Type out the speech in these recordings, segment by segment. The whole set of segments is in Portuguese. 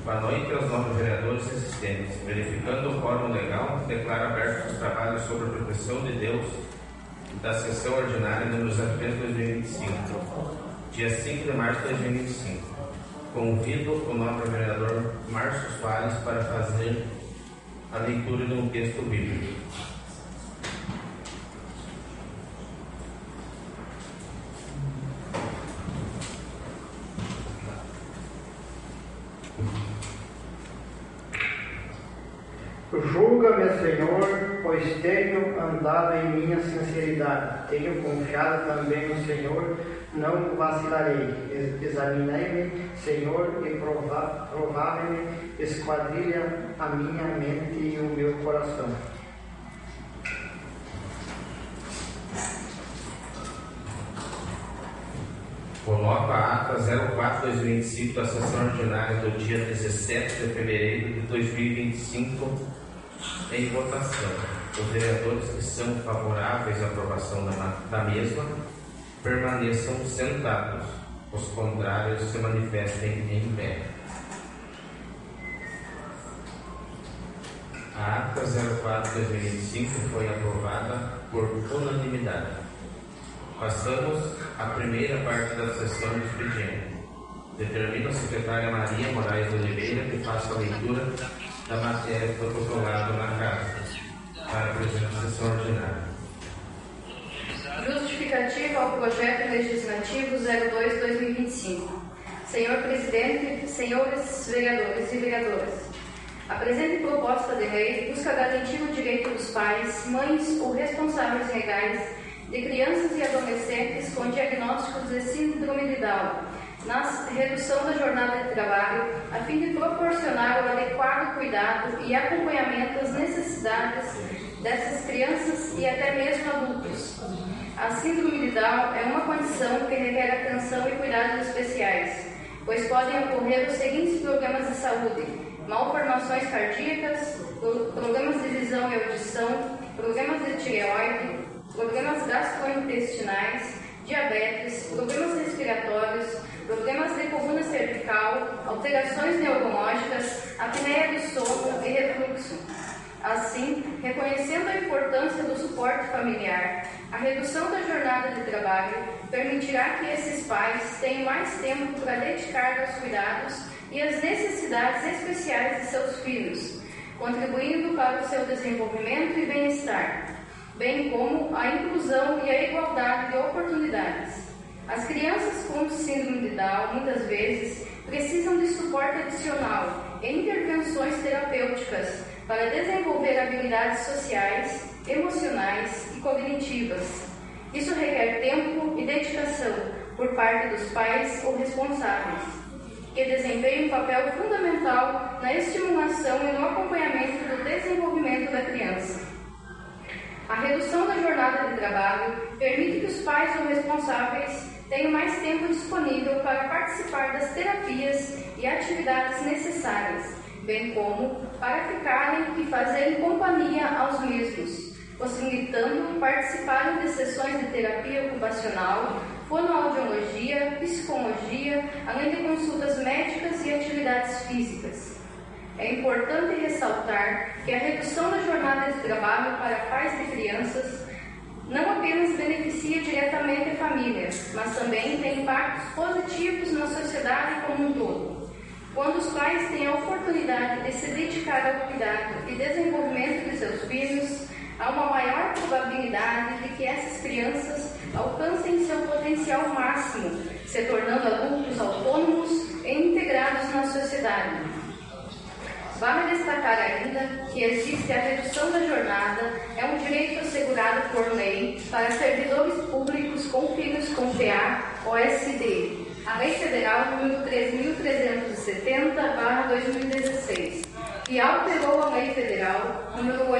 Fanou entre os novos vereadores existentes, verificando o quórum legal, declara abertos os trabalhos sobre a proteção de Deus da sessão ordinária número 03 2025, dia 5 de março de 2025. Convido o nobre vereador Márcio Soares para fazer a leitura de um texto bíblico. Julga-me, Senhor, pois tenho andado em minha sinceridade. Tenho confiado também no Senhor, não vacilarei. Examinei-me, Senhor, e provai-me, esquadrilha a minha mente e o meu coração. Coloco a ata 04/2025 da sessão ordinária do dia 17 de fevereiro de 2025 em votação. Os vereadores que são favoráveis à aprovação da mesma permaneçam sentados. Os contrários se manifestem em pé. A ata 04/2025 foi aprovada por unanimidade. Passamos à primeira parte da sessão de expediente. Determina a secretária Maria Moraes Oliveira que faça a leitura da matéria protocolada na casa para a presente sessão ordinária. Justificativa ao projeto legislativo 02/2025. Senhor Presidente, senhores vereadores e vereadoras, a presente proposta de lei busca garantir o direito dos pais, mães ou responsáveis legais de crianças e adolescentes com diagnósticos de síndrome de Down, na redução da jornada de trabalho, a fim de proporcionar o adequado cuidado e acompanhamento às necessidades dessas crianças e até mesmo adultos. A síndrome de Down é uma condição que requer atenção e cuidados especiais, pois podem ocorrer os seguintes problemas de saúde: malformações cardíacas, problemas de visão e audição, problemas de tireoide, problemas gastrointestinais, diabetes, problemas respiratórios, problemas de coluna cervical, alterações neurológicas, apneia do sono e refluxo. Assim, reconhecendo a importância do suporte familiar, a redução da jornada de trabalho permitirá que esses pais tenham mais tempo para dedicar aos cuidados e às necessidades especiais de seus filhos, contribuindo para o seu desenvolvimento e bem-estar, bem como a inclusão e a igualdade de oportunidades. As crianças com síndrome de Down, muitas vezes, precisam de suporte adicional e intervenções terapêuticas para desenvolver habilidades sociais, emocionais e cognitivas. Isso requer tempo e dedicação por parte dos pais ou responsáveis, que desempenham um papel fundamental na estimulação e no acompanhamento do desenvolvimento da criança. A redução da jornada de trabalho permite que os pais ou responsáveis tenham mais tempo disponível para participar das terapias e atividades necessárias, bem como para ficarem e fazerem companhia aos mesmos, possibilitando participarem de sessões de terapia ocupacional, fonoaudiologia, psicologia, além de consultas médicas e atividades físicas. É importante ressaltar que a redução da jornada de trabalho para pais de crianças não apenas beneficia diretamente a família, mas também tem impactos positivos na sociedade como um todo. Quando os pais têm a oportunidade de se dedicar ao cuidado e desenvolvimento de seus filhos, há uma maior probabilidade de que essas crianças alcancem seu potencial máximo, se tornando adultos autônomos e integrados na sociedade. Vale destacar ainda que existe a redução da jornada, é um direito assegurado por lei para servidores públicos com filhos com PA-OSD, a Lei Federal nº 3.370/2016, e alterou a Lei Federal nº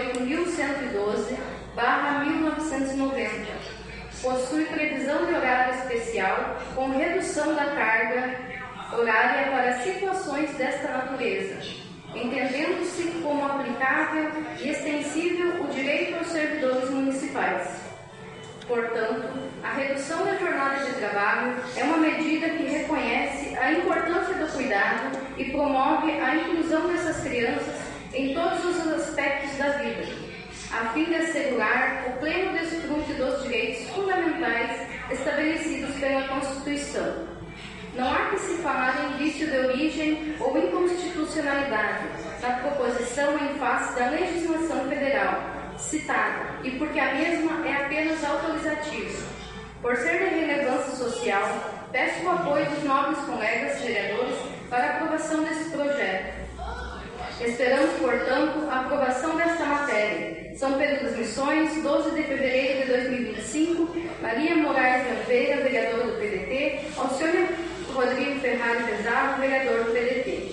8.112/1990. Possui previsão de horário especial com redução da carga horária para situações desta natureza, entendendo-se como aplicável e extensível o direito aos servidores municipais. Portanto, a redução da jornada de trabalho é uma medida que reconhece a importância do cuidado e promove a inclusão dessas crianças em todos os aspectos da vida, a fim de assegurar o pleno desfrute dos direitos fundamentais estabelecidos pela Constituição. Não há que se falar em vício de origem ou inconstitucionalidade na proposição em face da legislação federal citada, e porque a mesma é apenas autorizativa. Por ser de relevância social, peço o apoio dos nobres colegas vereadores para a aprovação desse projeto. Esperamos, portanto, a aprovação desta matéria. São Pedro das Missões, 12 de fevereiro de 2025, Maria Moraes de Oliveira, vereadora do PDT, Alcione Rodrigo Ferrari Pesaro, vereador do PDT.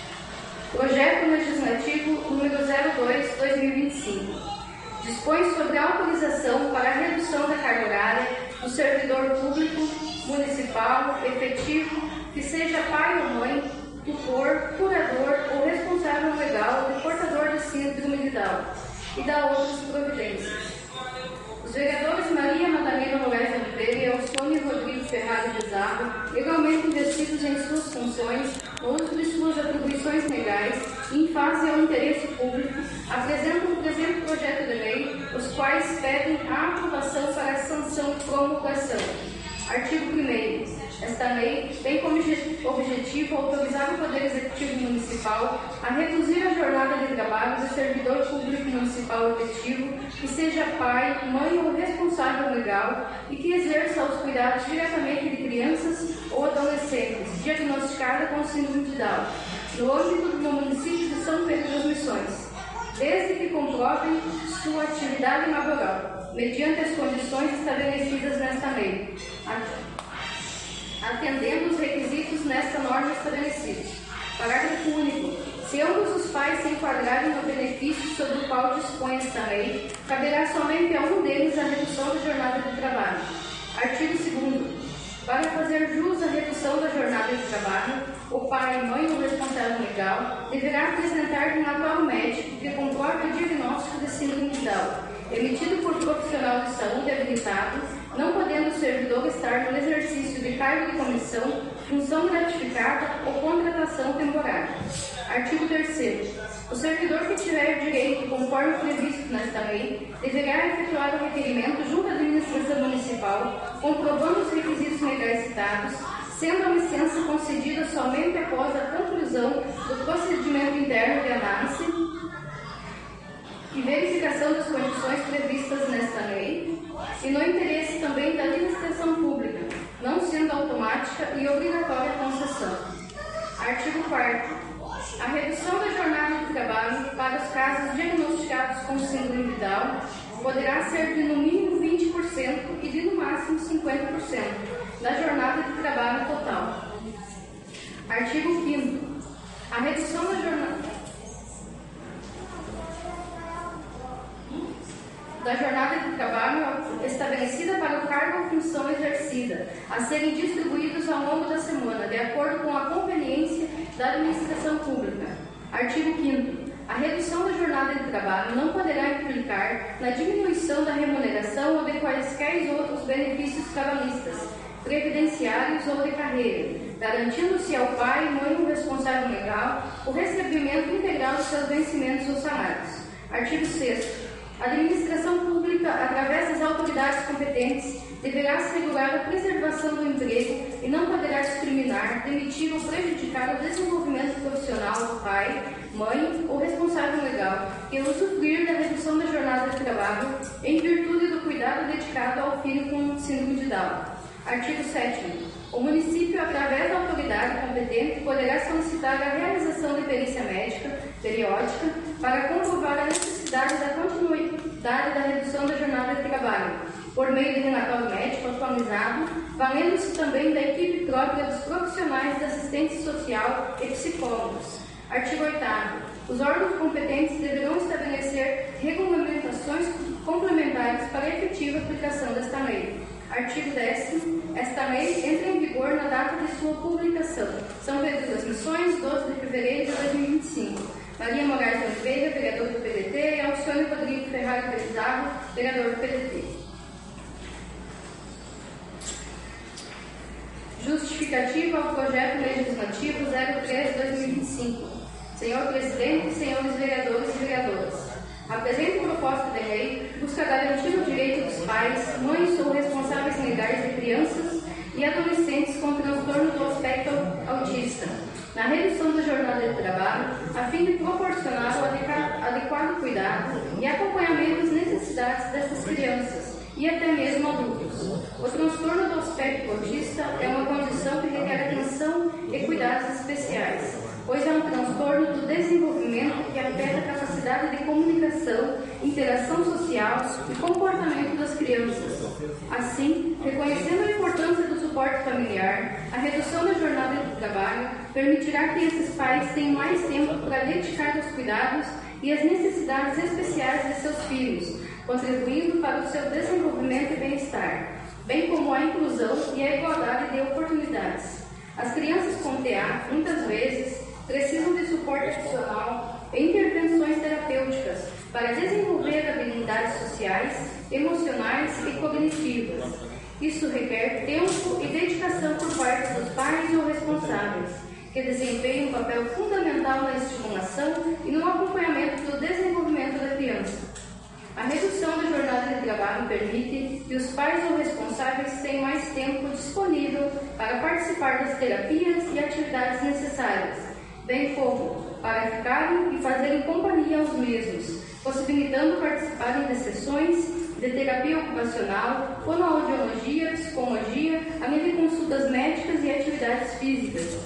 Projeto Legislativo número 02/2025. Dispõe sobre a autorização para a redução da carga horária do servidor público municipal efetivo que seja pai ou mãe, tutor, curador ou responsável legal de portador de síndrome de Down e da outras providências. Os vereadores Maria Madalena Moraes de Oliveira e Alcione Rodrigo Ferrari Pesaro, legalmente investidos em suas funções, no uso de suas atribuições legais e em face ao interesse público, apresentam o presente projeto de lei, os quais pedem a aprovação para a sanção e promulgação. Artigo 1º. Esta lei tem como objetivo autorizar o Poder Executivo Municipal a reduzir a jornada de trabalho do servidor público municipal efetivo que seja pai, mãe ou responsável legal e que exerça os cuidados diretamente de crianças ou adolescentes diagnosticadas com síndrome de Down, no âmbito do município de São Pedro das Missões, desde que comprovem sua atividade laboral, mediante as condições estabelecidas nesta lei, atendendo os requisitos nesta norma estabelecidos. Parágrafo único. Se ambos os pais se enquadrarem no benefício sobre o qual dispõe esta lei, caberá somente a um deles a redução da jornada de trabalho. Artigo 2º. Para fazer jus à redução da jornada de trabalho, o pai, mãe ou responsável legal deverá apresentar relatório médico que comprove o diagnóstico de síndrome de Down, emitido por profissional de saúde habilitado, não podendo o servidor estar no exercício de cargo de comissão, função gratificada ou contratação temporária. Artigo 3º. O servidor que tiver direito, conforme previsto nesta lei, deverá efetuar o requerimento junto à administração municipal, comprovando os requisitos legais citados, sendo a licença concedida somente após a conclusão do procedimento interno de análise e verificação das condições previstas nesta lei, e no interesse também da administração pública, não sendo automática e obrigatória a concessão. Artigo 4º. A redução da jornada de trabalho para os casos diagnosticados com síndrome de Down poderá ser de no mínimo 20% e de no máximo 50% da jornada de trabalho total. Artigo 5º. A redução da jornada de trabalho estabelecida para o cargo ou função exercida, a serem distribuídos ao longo da semana, de acordo com a conveniência da administração pública. Artigo 5º. A redução da jornada de trabalho não poderá implicar na diminuição da remuneração ou de quaisquer outros benefícios trabalhistas, previdenciários ou de carreira, garantindo-se ao pai, mãe ou responsável legal o recebimento integral dos seus vencimentos ou salários. Artigo 6º. A administração pública, através das autoridades competentes, deverá assegurar a preservação do emprego e não poderá discriminar, demitir ou prejudicar o desenvolvimento profissional do pai, mãe ou responsável legal que usufruir da redução da jornada de trabalho em virtude do cuidado dedicado ao filho com síndrome de Down. Artigo 7º. O município, através da autoridade competente, poderá solicitar a realização de perícia médica periódica para comprovar a necessidade da continuidade da redução da jornada de trabalho, por meio de relatório médico atualizado, valendo-se também da equipe própria dos profissionais de assistência social e psicólogos. Artigo 8º. Os órgãos competentes deverão estabelecer regulamentações complementares para a efetiva aplicação desta lei. Artigo 10º. Esta lei entra em vigor na data de sua publicação. São Pedro das Missões, 12 de fevereiro de 2025. Maria Moraes de Oliveira, vereador do PDT, e Alcione Rodrigo Ferrari Pesaro, vereador do PDT. Justificativa ao Projeto Legislativo 03/2025. Senhor Presidente, senhores vereadores e vereadoras, a presente proposta de lei busca garantir o direito dos pais, mães ou responsáveis legais de crianças e adolescentes com transtorno do aspecto autista, na redução da jornada de trabalho, a fim de proporcionar o adequado cuidado e acompanhamento às necessidades dessas crianças e até mesmo adultos. O transtorno do aspecto autista é uma condição que requer atenção e cuidados especiais, pois é um transtorno do desenvolvimento que afeta a capacidade de comunicação, interação social e comportamento das crianças. Assim, reconhecendo a importância do suporte familiar, a redução da jornada de trabalho permitirá que esses pais tenham mais tempo para dedicar aos cuidados e às necessidades especiais de seus filhos, contribuindo para o seu desenvolvimento e bem-estar, bem como a inclusão e a igualdade de oportunidades. As crianças com TEA, muitas vezes, precisam de suporte adicional e intervenções terapêuticas para desenvolver habilidades sociais, emocionais e cognitivas. Isso requer tempo e dedicação por parte dos pais ou responsáveis, que desempenham um papel fundamental na estimulação e no acompanhamento do desenvolvimento da criança. A redução da jornada de trabalho permite que os pais ou responsáveis tenham mais tempo disponível para participar das terapias e atividades necessárias, bem como para ficarem e fazerem companhia aos mesmos, possibilitando participarem de sessões de terapia ocupacional, fonoaudiologia, psicologia, além de consultas médicas e atividades físicas.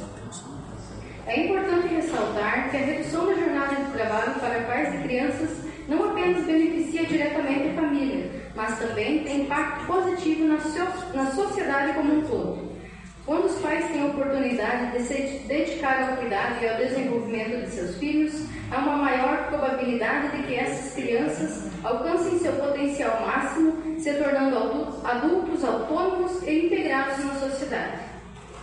É importante ressaltar que a redução da jornada de trabalho para pais de crianças não apenas beneficia diretamente a família, mas também tem impacto positivo na sociedade como um todo. Quando os pais têm a oportunidade de se dedicar ao cuidado e ao desenvolvimento de seus filhos, há uma maior probabilidade de que essas crianças alcancem seu potencial máximo, se tornando adultos autônomos e integrados na sociedade.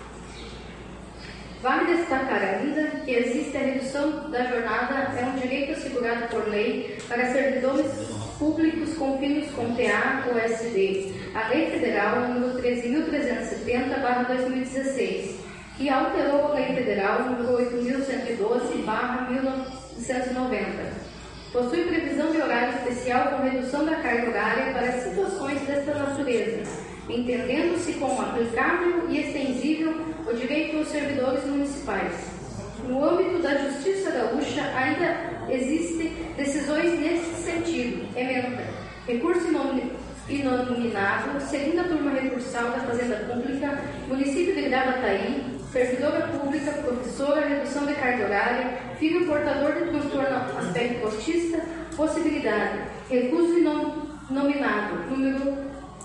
Vale destacar ainda que existe a redução da jornada, é um direito assegurado por lei para servidores públicos com filhos com TEA ou SD, a Lei Federal nº 13.370/2016, que alterou a Lei Federal nº 8.112/1990. Possui previsão de horário especial com redução da carga horária para situações desta natureza, entendendo-se como aplicável e extensível o direito aos servidores municipais. No âmbito da Justiça Gaúcha, ainda existem decisões nesse sentido. Emenda. Recurso inominado, segunda turma recursal da Fazenda Pública, município de Gravataí, servidora pública, professora, redução de carga horária, filho portador de transtorno aspecto autista, possibilidade. Recurso inominado, número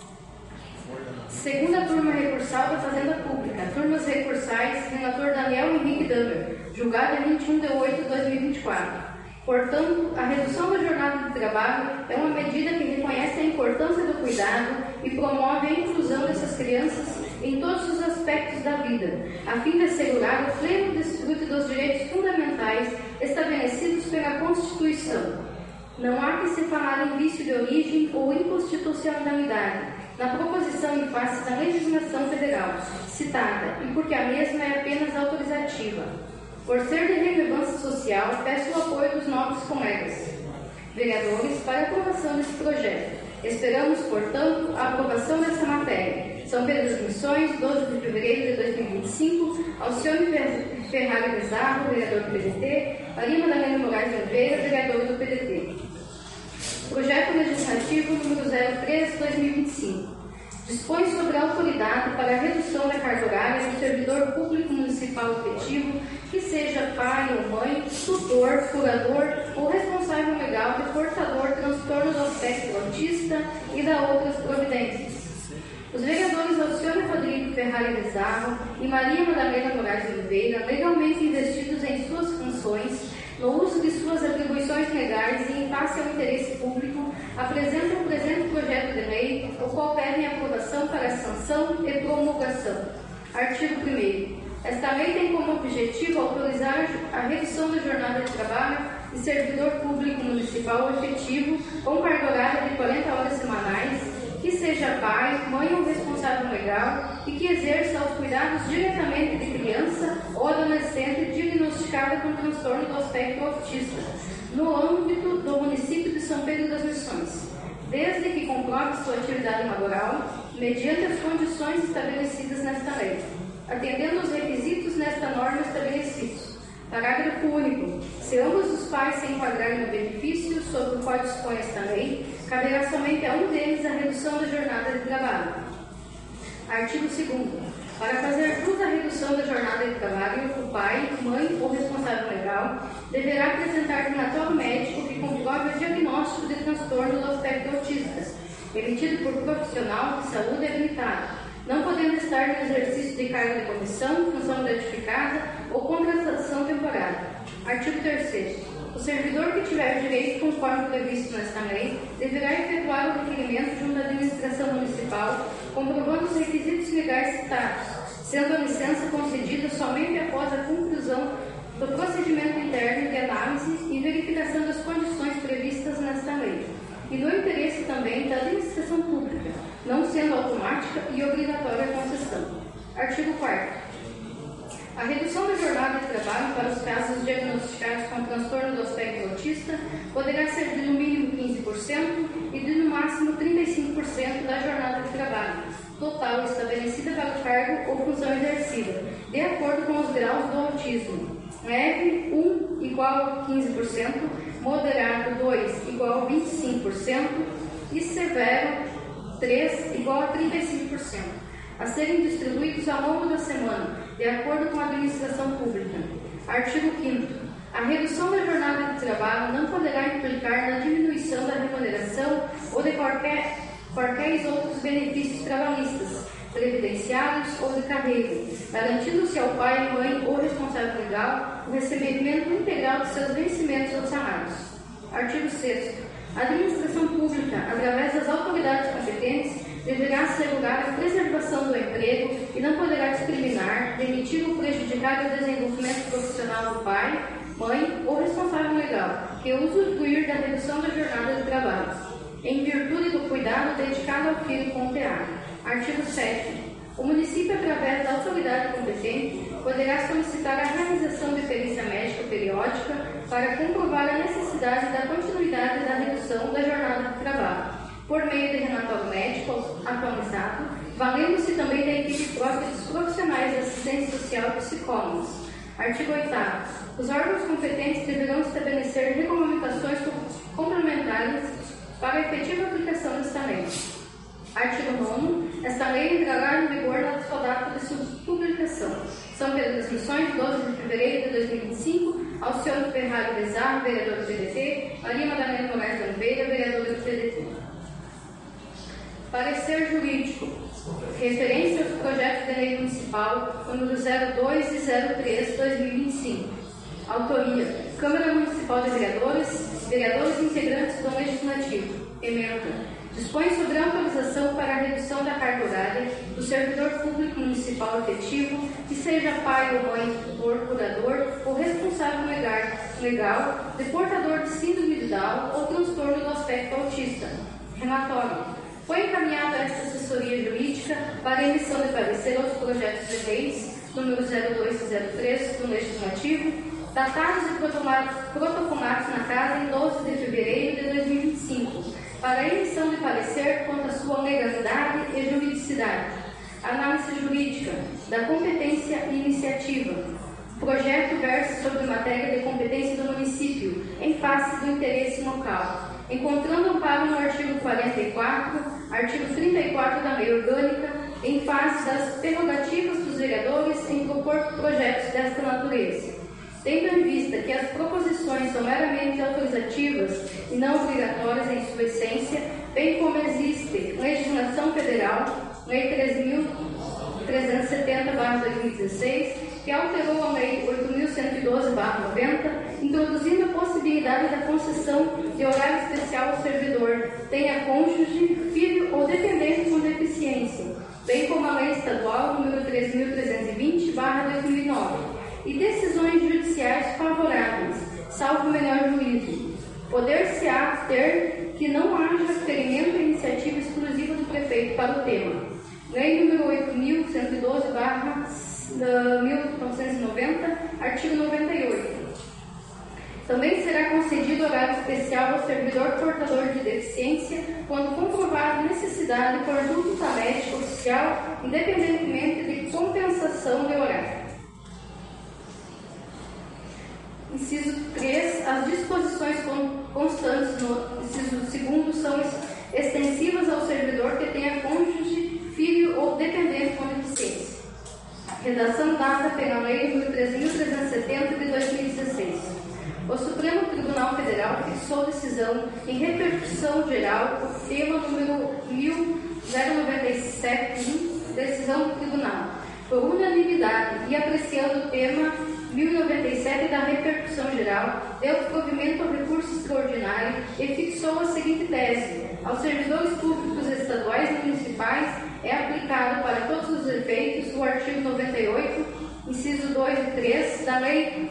segunda turma recursal da Fazenda Pública, turmas recursais, relator Daniel Henrique Damer, julgado em 21/8/2024. Portanto, a redução da jornada de trabalho é uma medida que reconhece a importância do cuidado e promove a inclusão dessas crianças em todos os aspectos da vida, a fim de assegurar o pleno desfrute dos direitos fundamentais estabelecidos pela Constituição. Não há que se falar em vício de origem ou inconstitucionalidade na proposição em face da legislação federal citada e porque a mesma é apenas autorizativa. Por ser de relevância social, peço o apoio dos novos colegas vereadores para a aprovação desse projeto. Esperamos, portanto, a aprovação dessa matéria. São Pedro das Missões, 12 de fevereiro de 2025, Alcione Ferrari Bezarro, vereador do PDT, Maria Madalena Moraes Oliveira, vereador do PDT. Projeto Legislativo número 03/2025. Dispõe sobre a autoridade para a redução da carga horária do servidor público municipal efetivo que seja pai ou mãe, tutor, curador ou responsável legal de portador de transtorno do aspecto autista e da outras providências. Os vereadores Alcione Rodrigo Ferrari Bezarro e Maria Madalena Moraes Oliveira, legalmente investidos em suas funções, no uso de suas atribuições legais e em face ao interesse público, apresentam o presente projeto de lei, o qual pedem aprovação para sanção e promulgação. Artigo 1º. Esta lei tem como objetivo autorizar a redução da jornada de trabalho de servidor público municipal efetivo com carga horária de 40 horas semanais que seja pai, mãe ou responsável legal e que exerça os cuidados diretamente de criança ou adolescente diagnosticada com transtorno do espectro autista, no âmbito do município de São Pedro das Missões, desde que comprove sua atividade laboral, mediante as condições estabelecidas nesta lei, atendendo aos requisitos nesta norma estabelecidos. Parágrafo único. Se ambos os pais se enquadrarem no benefício sobre o qual dispõe esta lei, caberá somente a um deles a redução da jornada de trabalho. Artigo 2º. Para fazer jus à redução da jornada de trabalho, o pai, mãe ou responsável legal deverá apresentar relatório médico que comprove o diagnóstico de transtorno do espectro autista, emitido por profissional de saúde habilitado, não podendo estar no exercício de cargo de comissão, função gratificada ou contratação temporária. Artigo 3º. O servidor que tiver direito conforme previsto nesta lei deverá efetuar o requerimento junto à administração municipal, comprovando os requisitos legais citados, sendo a licença concedida somente após a conclusão do procedimento interno de análise e verificação das condições previstas nesta lei, e no interesse também da administração pública, não sendo automática e obrigatória a concessão. Artigo 4º. A redução da jornada de trabalho para os casos diagnosticados com transtorno do espectro autista poderá ser de no mínimo 15% e de no máximo 35% da jornada de trabalho total estabelecida para o cargo ou função exercida, de acordo com os graus do autismo. Leve, 1 igual a 15%, moderado, 2 igual a 25% e severo, 3 igual a 35%, a serem distribuídos ao longo da semana, de acordo com a administração pública. Artigo 5º. A redução da jornada de trabalho não poderá implicar na diminuição da remuneração ou de quaisquer outros benefícios trabalhistas, previdenciários ou de carreira, garantindo-se ao pai, mãe ou responsável legal o recebimento integral de seus vencimentos ou salários. Artigo 6º. A administração pública, através das autoridades competentes, deverá assegurar a preservação do emprego e não poderá discriminar, demitir ou prejudicar o desenvolvimento profissional do pai, mãe ou responsável legal que usufruir da redução da jornada de trabalho, em virtude do cuidado dedicado ao filho com TEA. Artigo 7º. O município, através da autoridade competente, poderá solicitar a realização de perícia médica periódica para comprovar a necessidade da continuidade da redução da jornada de trabalho, por meio de relatório médico atualizado, valendo-se também da equipe própria dos profissionais de assistência social e psicólogos. Artigo 8º. Os órgãos competentes deverão estabelecer regulamentações complementares para a efetiva aplicação desta lei. Artigo 9º. Esta lei entrará em vigor na sua data de sua publicação. São Pedro das Missões, 12 de fevereiro de 2025. Alcione Ferrari Bezarro, vereador do PDT. Maria Madalena Moraes de Oliveira, vereadora do PDT. Parecer jurídico. Referência aos projetos de lei municipal número 02 e 03, 2025. Autoria: Câmara Municipal de Vereadores, vereadores integrantes do Legislativo. Emenda: dispõe sobre a autorização para a redução da carga horária do servidor público municipal efetivo, que seja pai ou mãe, tutor, curador ou responsável legal de portador de síndrome de Down ou transtorno do espectro autista. Relatório: foi encaminhado a esta assessoria jurídica para a emissão de parecer aos projetos de leis número 02 e 03 do Legislativo, datados e protocolados na Casa em 12 de fevereiro de 2025, para a emissão de parecer quanto à sua legalidade e juridicidade. Análise jurídica da competência e iniciativa. Projeto versa sobre matéria de competência do município, em face do interesse local, encontrando amparo no artigo 44, artigo 34 da Lei Orgânica, em face das prerrogativas dos vereadores em propor projetos desta natureza. Tendo em vista que as proposições são meramente autorizativas e não obrigatórias em sua essência, bem como existe legislação federal, Lei 3.370/2016, que alterou a Lei 8.112/90, introduzindo a possibilidade da concessão de horário especial ao servidor, tenha cônjuge, filho ou dependente com deficiência, bem como a Lei Estadual número 3.320/2009, e decisões judiciais favoráveis, salvo melhor juízo. Poder-se-á ter que não haja requerimento e iniciativa exclusiva do prefeito prefeito para o tema. Lei número 8.112/1990, artigo 98. Também será concedido horário especial ao servidor portador de deficiência quando comprovada necessidade por junta médica oficial, independentemente de compensação de horário. Inciso 3. As disposições constantes no inciso 2º são extensivas ao servidor que tenha cônjuge, filho ou dependente com deficiência. Redação dada pela Lei nº 13.370 de 2016. O Supremo Tribunal Federal fixou decisão em repercussão geral por tema número 1097, decisão do Tribunal, por unanimidade e apreciando o tema 1097 da repercussão geral, deu provimento ao recurso extraordinário e fixou a seguinte tese: aos servidores públicos estaduais e municipais é aplicado para todos os efeitos o artigo 98, inciso 2 e 3 da Lei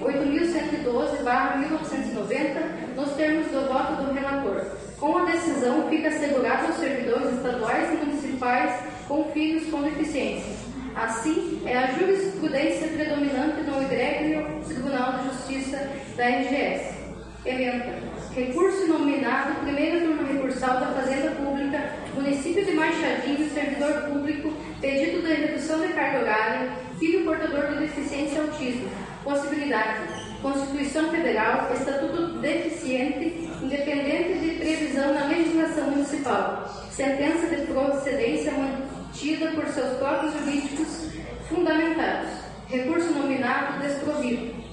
8.112/1990, nos termos do voto do relator. Com a decisão, fica assegurado aos servidores estaduais e municipais com filhos com deficiência. Assim, é a jurisprudência predominante no egrégio Tribunal de Justiça da RGS. Ementa. Recurso nominado, primeira turma recursal da Fazenda Pública, município de Machadinho, servidor público, pedido de redução de carga horária, filho portador de deficiência e autismo. Possibilidade: Constituição Federal, Estatuto do Deficiente, independente de previsão na legislação municipal. Sentença de procedência mantida por seus próprios jurídicos fundamentados. Recurso nominado desprovido.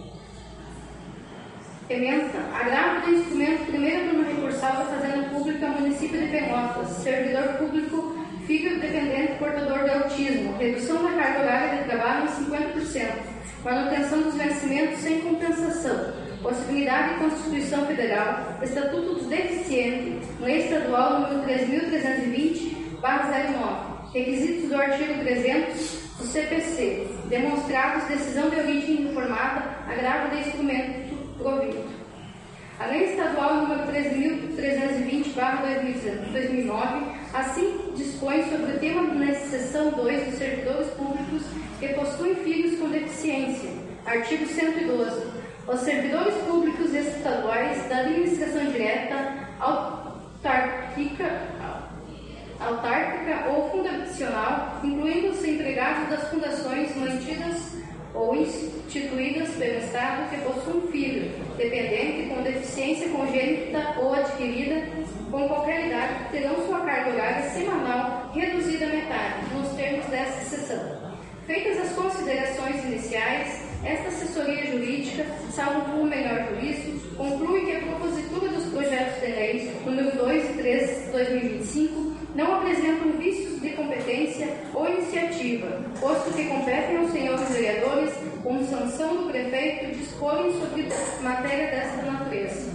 Ementa. Agravo do instrumento primeira turma recursal da Fazenda Pública, município de Pelotas, servidor público, filho dependente portador de autismo, redução da carga horária de trabalho em 50%, manutenção dos vencimentos sem compensação, possibilidade de Constituição Federal, Estatuto do Deficiente, Lei Estadual nº 13.320/09, requisitos do artigo 300 do CPC, demonstrados, decisão de origem informada, agravo de instrumento provido. A Lei Estadual nº 13.320/2009, assim dispõe sobre o tema na seção 2 dos servidores públicos que possuem filhos com deficiência. Artigo 112. Os servidores públicos estaduais da administração direta, autárquica ou fundacional, incluindo os empregados das fundações mantidas ou instituídas pelo Estado que possuem filho dependente com deficiência congênita ou adquirida com qualquer idade, terão sua carga horária semanal reduzida à metade, nos termos desta seção. Feitas as considerações iniciais, esta assessoria jurídica, salvo o melhor juízo, conclui que a propositura dos projetos de lei número 2 e 3 de 2025 não apresentam vícios de competência ou iniciativa, posto que competem aos senhores vereadores, com sanção do prefeito, disporem sobre matéria desta natureza.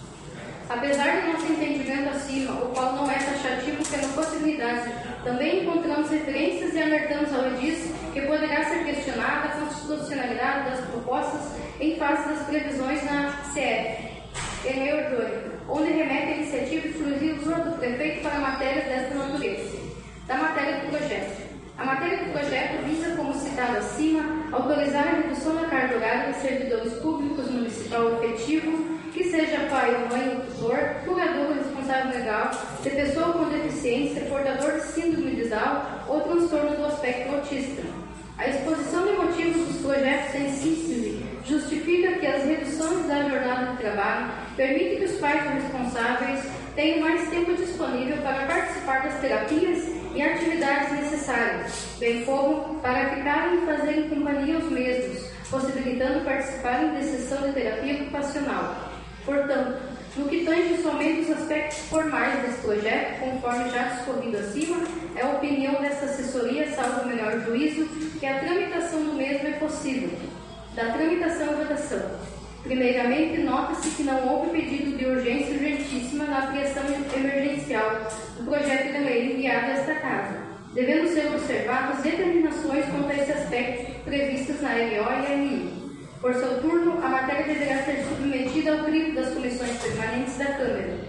Apesar do nosso entendimento acima, o qual não é taxativo pela possibilidade, também encontramos referências e alertamos ao edis que poderá ser questionada a constitucionalidade das propostas em face das previsões na CF, e.me. orgânico, onde remete a iniciativa exclusiva do prefeito para matérias desta natureza. Da matéria do projeto. A matéria do projeto visa, como citado acima, autorizar a redução da carga horária de servidores públicos municipal efetivo, que seja pai ou mãe ou tutor, curador ou responsável legal, de pessoa com deficiência, portador de síndrome de Down ou transtorno do espectro autista. A exposição de motivos dos projetos em síntese justifica que as reduções da jornada de trabalho permitem que os pais responsáveis tenham mais tempo disponível para participar das terapias e atividades necessárias, bem como para ficarem e fazerem companhia aos mesmos, possibilitando participarem de sessão de terapia ocupacional. Portanto, no que tange somente os aspectos formais desse projeto, conforme já discorrido acima, é a opinião desta assessoria, salvo o melhor juízo, que a tramitação do mesmo é possível. Da tramitação e votação. Primeiramente, nota-se que não houve pedido de urgência urgentíssima na apreensão emergencial do projeto de lei enviado a esta Casa, devendo ser observadas determinações quanto a esse aspecto previstas na LO e ANI. Por seu turno, a matéria deverá ser submetida ao crivo das comissões permanentes da Câmara.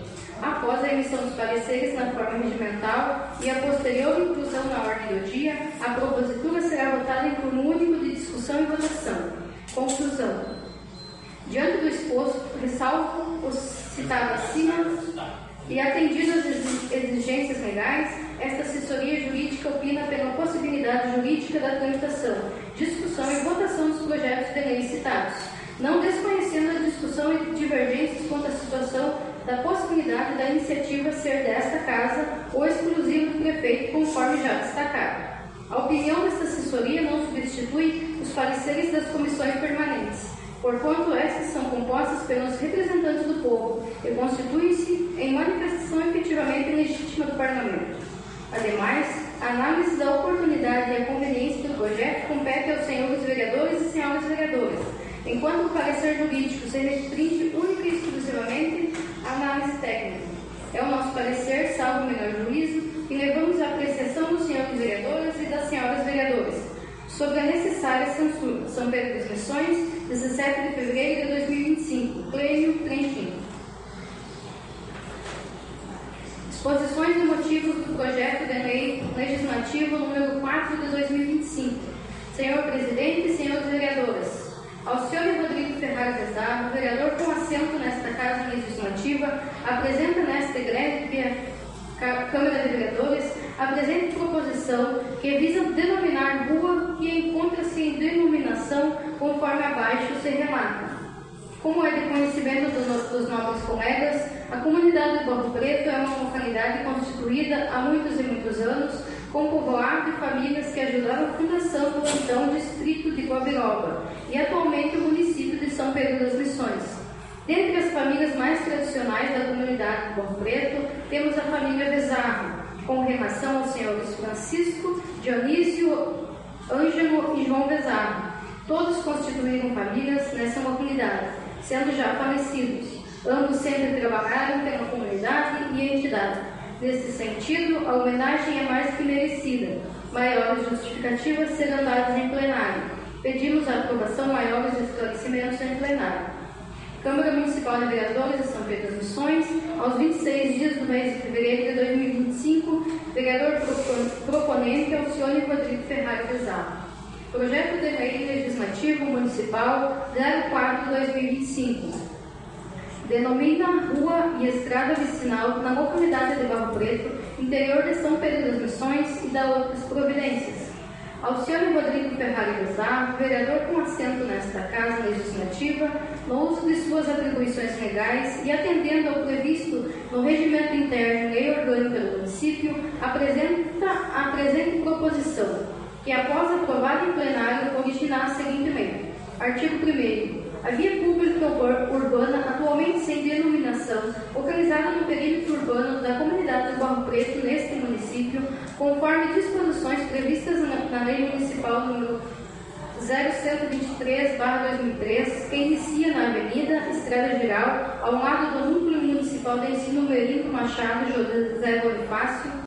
após a emissão dos pareceres na forma regimental e a posterior inclusão na ordem do dia, a propositura será votada em turno único de discussão e votação. Conclusão. Diante do exposto, ressalvo o citado acima e atendidas as exigências legais, esta assessoria jurídica opina pela possibilidade jurídica da tramitação, discussão e votação dos projetos de lei citados, não desconhecendo a discussão e divergências quanto à situação da possibilidade da iniciativa ser desta Casa ou exclusiva do prefeito, conforme já destacado. A opinião desta assessoria não substitui os pareceres das comissões permanentes, porquanto estas são compostas pelos representantes do povo e constituem-se em manifestação efetivamente legítima do Parlamento. Ademais, a análise da oportunidade e a conveniência do projeto compete aos senhores vereadores e senhoras vereadoras, enquanto o parecer jurídico se restringe única e exclusivamente à análise técnica. É o nosso parecer, salvo o menor juízo, que levamos à apreciação dos senhores vereadores e das senhoras vereadoras sobre a necessária censura. São Pedro das Missões, 17 de fevereiro de 2025. Clênio Trentin. Disposições e motivos do projeto de lei legislativo número 4 de 2025. Senhor Presidente e senhores vereadores, Alcione Rodrigo Ferraz Rezado, vereador com assento nesta Casa Legislativa, apresenta nesta egrégia Câmara de Vereadores a presente proposição que visa denominar rua que encontra-se em denominação conforme abaixo se relata. Como é de conhecimento dos nobres colegas, a comunidade de Barro Preto é uma localidade constituída há muitos e muitos anos, com povoado de famílias que ajudaram a fundação do então distrito de Guabiroba e atualmente o município de São Pedro das Missões. Dentre as famílias mais tradicionais da comunidade de Barro Preto, temos a família Vezarro, com relação aos senhores Francisco, Dionísio, Ângelo e João Vezarro. Todos constituíram famílias nessa localidade, sendo já falecidos. Ambos sempre trabalharam pela comunidade e entidade. Nesse sentido, a homenagem é mais que merecida. Maiores justificativas serão dadas em plenário. Pedimos a aprovação maiores esclarecimentos em plenário. Câmara Municipal de Vereadores de São Pedro das Missões, aos 26 dias do mês de fevereiro de 2025, vereador proponente Alcione Rodrigo Ferraz Rezado. Projeto de Lei Legislativo Municipal 04/2025. Denomina Rua e Estrada Vicinal na localidade de Barro Preto, interior de São Pedro das Missões, e dá outras providências. Alcione Rodrigo Ferraz Rezado, vereador com assento nesta Casa Legislativa, no uso de suas atribuições legais e atendendo ao previsto no regimento interno e lei orgânica do município, apresenta a presente proposição, que após aprovada em plenário, originar seguintemente. Artigo 1º. A via pública urbana, atualmente sem denominação, localizada no perímetro urbano da comunidade de Barro Preto, neste município, conforme disposições previstas na Lei Municipal número 0123/2003, que inicia na Avenida Estrada Geral, ao lado do Núcleo Municipal de Ensino Merindo Machado José Bonifácio,